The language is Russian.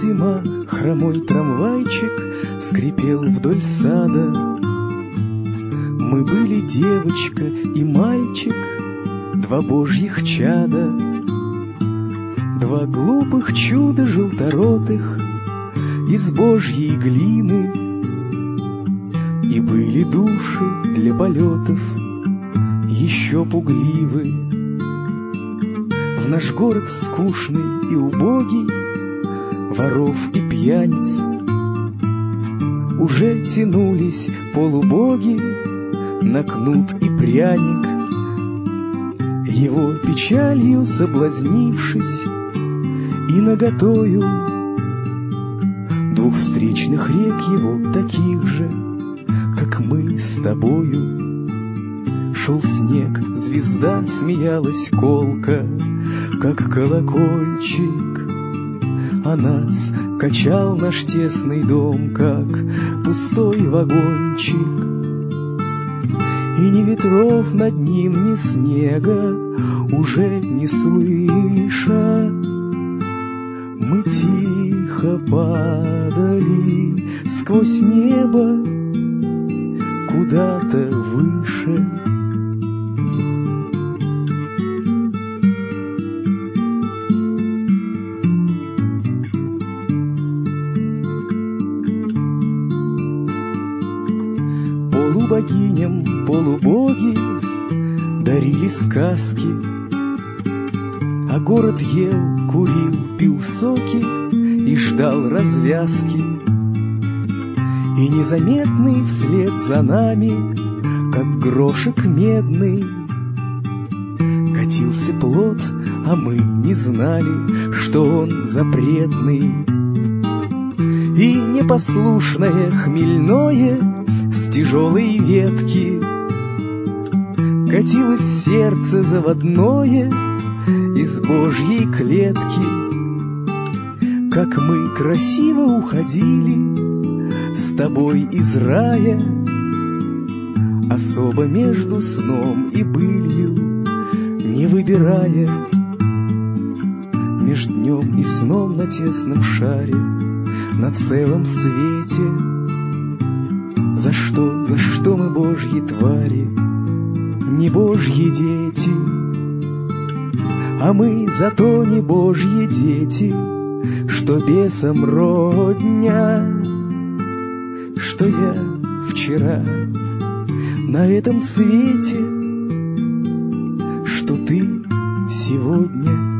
зима, хромой трамвайчик скрипел вдоль сада. Мы были девочка и мальчик, два божьих чада, два глупых чуда желторотых из божьей глины. И были души для полетов еще пугливы. В наш город скучный и убогий, воров и пьяниц, уже тянулись полубоги на кнут и пряник. Его печалью соблазнившись и наготою двух встречных рек его, таких же, как мы с тобою. Шел снег, звезда смеялась колко, как колокольчик, а нас качал наш тесный дом, как пустой вагончик. И ни ветров над ним, ни снега уже не слыша, мы тихо падали сквозь небо куда-то выше. Полубогиням полубоги дарили сказки, а город ел, курил, пил соки и ждал развязки. И незаметный вслед за нами, как грошек медный, катился плот, а мы не знали, что он запретный. И непослушное хмельное с тяжелой ветки катилось сердце заводное из божьей клетки. Как мы красиво уходили с тобой из рая, особо между сном и былью не выбирая, меж днем и сном на тесном шаре, на целом свете. За что мы божьи твари, не божьи дети? А мы зато не божьи дети, что бесам родня, что я вчера на этом свете, что ты сегодня.